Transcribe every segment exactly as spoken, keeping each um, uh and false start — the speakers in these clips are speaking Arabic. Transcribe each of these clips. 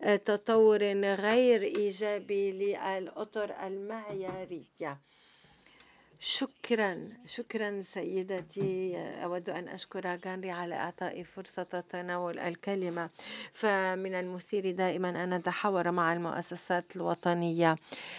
تطور غير إيجابي للأطر المعيارية. شكرا شكرا سيدتي. أود أن أشكر غانري على إعطائي فرصة تناول الكلمة. فمن المثير دائما أن نتحاور مع المؤسسات الوطنية.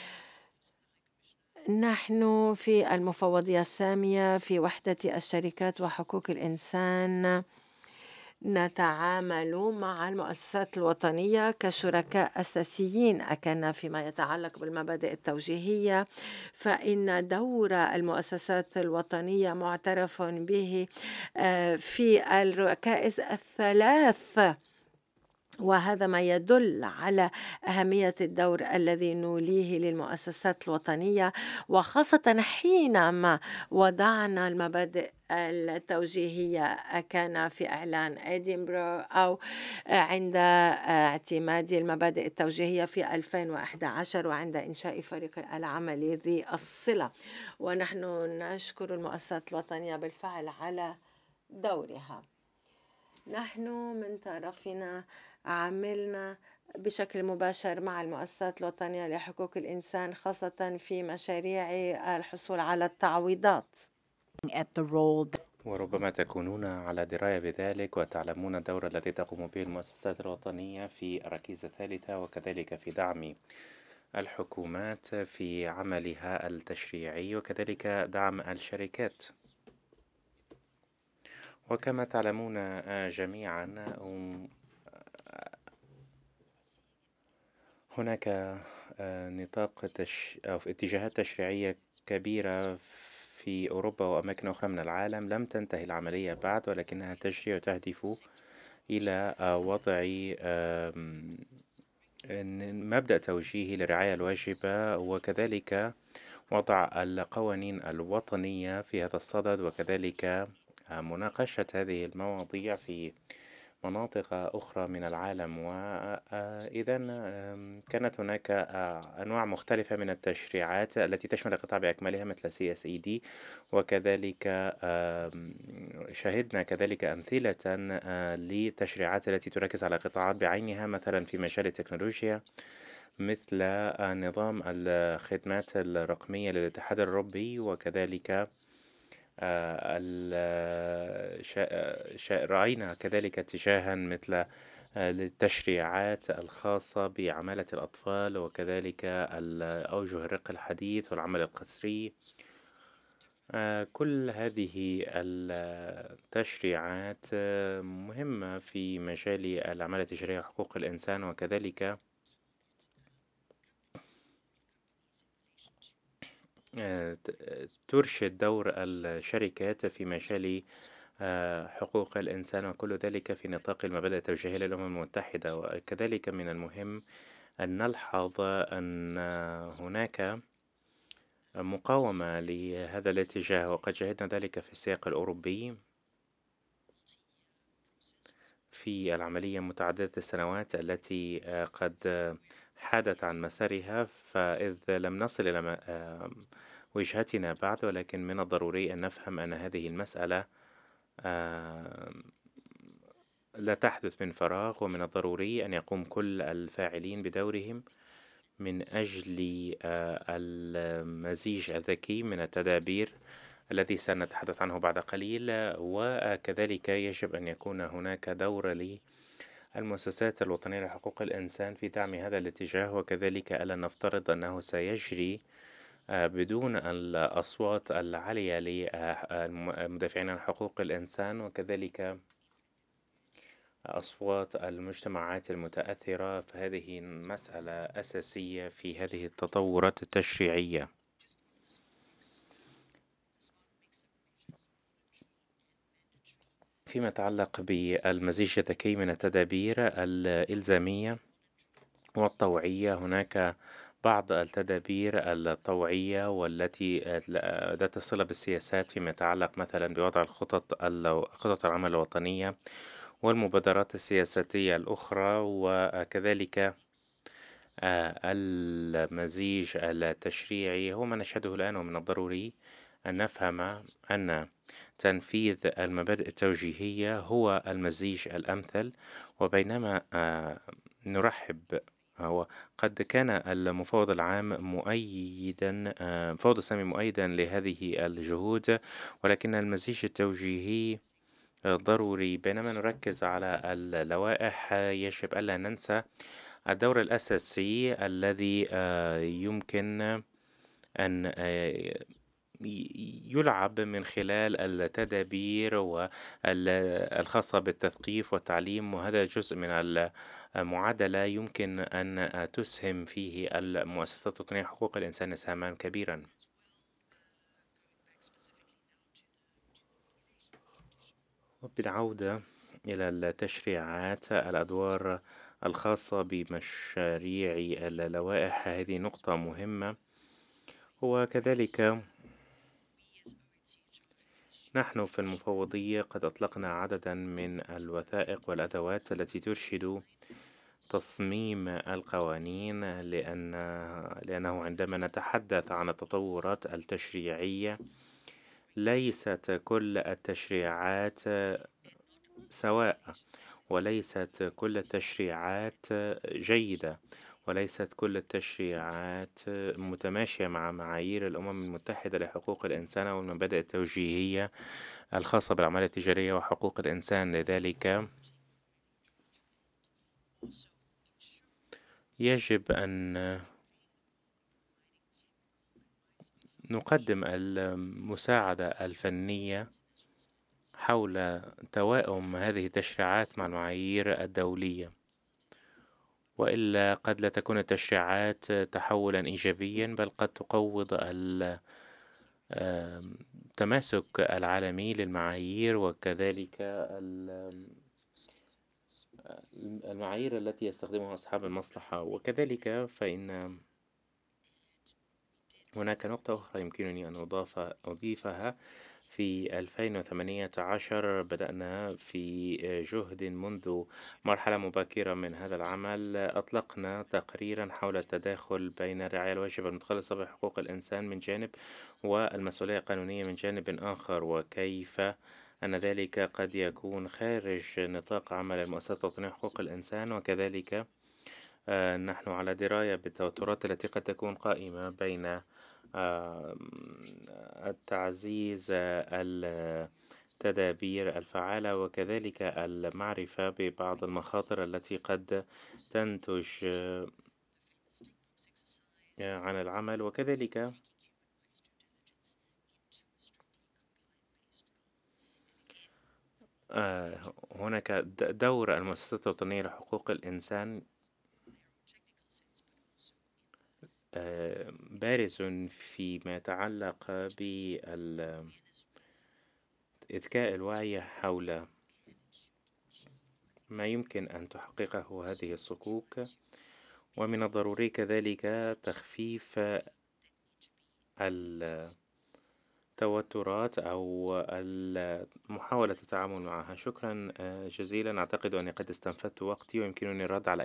نحن في المفوضية السامية في وحدة الشركات وحقوق الإنسان نتعامل مع المؤسسات الوطنية كشركاء أساسيين. أكن فيما يتعلق بالمبادئ التوجيهية فإن دور المؤسسات الوطنية معترف به في الركائز الثلاث، وهذا ما يدل على أهمية الدور الذي نوليه للمؤسسات الوطنية، وخاصة حينما وضعنا المبادئ التوجيهية كان في إعلان إدنبرا أو عند اعتماد المبادئ التوجيهية في ألفين وأحد عشر وعند إنشاء فريق العمل ذي الصلة. ونحن نشكر المؤسسات الوطنية بالفعل على دورها. نحن من طرفنا عملنا بشكل مباشر مع المؤسسات الوطنية لحقوق الإنسان خاصة في مشاريع الحصول على التعويضات. وربما تكونون على دراية بذلك وتعلمون الدور الذي تقوم به المؤسسات الوطنية في الركيزة الثالثة وكذلك في دعم الحكومات في عملها التشريعي وكذلك دعم الشركات. وكما تعلمون جميعا هناك نطاق تش... أو في اتجاهات تشريعية كبيرة في أوروبا وأماكن أخرى من العالم. لم تنتهي العملية بعد ولكنها تجري وتهدف إلى وضع مبدأ توجيهي للرعاية الواجبة وكذلك وضع القوانين الوطنية في هذا الصدد وكذلك مناقشة هذه المواضيع في مناطق أخرى من العالم. وإذا كانت هناك أنواع مختلفة من التشريعات التي تشمل القطاع بأكملها مثل سي إس إي دي وكذلك شهدنا كذلك أمثلة لتشريعات التي تركز على قطاعات بعينها مثلا في مجال التكنولوجيا مثل نظام الخدمات الرقمية للاتحاد الأوروبي وكذلك رأينا كذلك اتجاها مثل التشريعات الخاصة بعمالة الأطفال وكذلك أوجه الرق الحديث والعمل القسري. كل هذه التشريعات مهمة في مجال الأعمال التجارية وحقوق الإنسان وكذلك ترشد دور الشركات في مجال حقوق الإنسان وكل ذلك في نطاق المبادئ التوجيهية للأمم المتحدة. وكذلك من المهم أن نلحظ أن هناك مقاومة لهذا الاتجاه وقد شاهدنا ذلك في السياق الأوروبي في العملية متعددة السنوات التي قد حادت عن مسارها. فإذ لم نصل إلى وجهتنا بعد ولكن من الضروري أن نفهم أن هذه المسألة لا تحدث من فراغ ومن الضروري أن يقوم كل الفاعلين بدورهم من أجل المزيج الذكي من التدابير الذي سنتحدث عنه بعد قليل. وكذلك يجب أن يكون هناك دور للمؤسسات الوطنية لحقوق الإنسان في دعم هذا الاتجاه وكذلك ألا نفترض أنه سيجري بدون الأصوات العالية للمدافعين عن حقوق الإنسان وكذلك أصوات المجتمعات المتأثرة. فهذه مسألة أساسية في هذه التطورات التشريعية. فيما يتعلق بالمزيج الذكي من التدابير الإلزامية والطوعية هناك بعض التدابير الطوعية والتي ذات الصلة بالسياسات فيما يتعلق مثلا بوضع الخطط خطط العمل الوطنية والمبادرات السياساتية الأخرى وكذلك المزيج التشريعي هو ما نشهده الآن. ومن الضروري أن نفهم أن تنفيذ المبادئ التوجيهية هو المزيج الأمثل وبينما نرحب. هو قد كان المفوض العام مؤيدا آه، المفوض السامي مؤيدا لهذه الجهود، ولكن المزيج التوجيهي آه، ضروري. بينما نركز على اللوائح يجب ألا ننسى الدور الأساسي الذي آه، يمكن أن آه، ي- يلعب من خلال التدابير والخاصة بالتثقيف والتعليم، وهذا جزء من المعادلة يمكن أن تسهم فيه المؤسسات الوطنية لحقوق الإنسان سهما كبيرا. وبالعودة إلى التشريعات، الأدوار الخاصة بمشاريع اللوائح هذه نقطة مهمة. وكذلك نحن في المفوضية قد أطلقنا عددا من الوثائق والأدوات التي ترشد تصميم القوانين، لأن لأنه عندما نتحدث عن التطورات التشريعية ليست كل التشريعات سواء، وليست كل التشريعات جيدة، وليست كل التشريعات متماشية مع معايير الأمم المتحدة لحقوق الإنسان والمبادئ التوجيهية الخاصة بالأعمال التجارية وحقوق الإنسان. لذلك يجب أن نقدم المساعدة الفنية حول توائم هذه التشريعات مع المعايير الدولية، وإلا قد لا تكون التشريعات تحولا إيجابيا، بل قد تقوض التماسك العالمي للمعايير، وكذلك المعايير التي يستخدمها أصحاب المصلحة. وكذلك فإن هناك نقطة أخرى يمكنني أن أضاف أضيفها. في ألفين وثمانية عشر بدأنا في جهد منذ مرحلة مبكرة من هذا العمل، أطلقنا تقريرا حول التداخل بين الرعاية الواجبة المتخلصة بحقوق الإنسان من جانب والمسؤولية القانونية من جانب آخر، وكيف أن ذلك قد يكون خارج نطاق عمل المؤسسات الوطنية لحقوق الإنسان. وكذلك آه، نحن على دراية بالتوترات التي قد تكون قائمة بين آه، التعزيز التدابير الفعالة، وكذلك المعرفة ببعض المخاطر التي قد تنتج آه، عن العمل. وكذلك آه، هناك د- دور المؤسسات الوطنية لحقوق الإنسان آه، بارز فيما يتعلق بإذكاء الوعي حول ما يمكن أن تحققه هذه الصكوك، ومن الضروري كذلك تخفيف التوترات أو ال- محاولة التعامل معها. شكرا آه، جزيلا. أعتقد أني قد استنفدت وقتي ويمكنني الرد على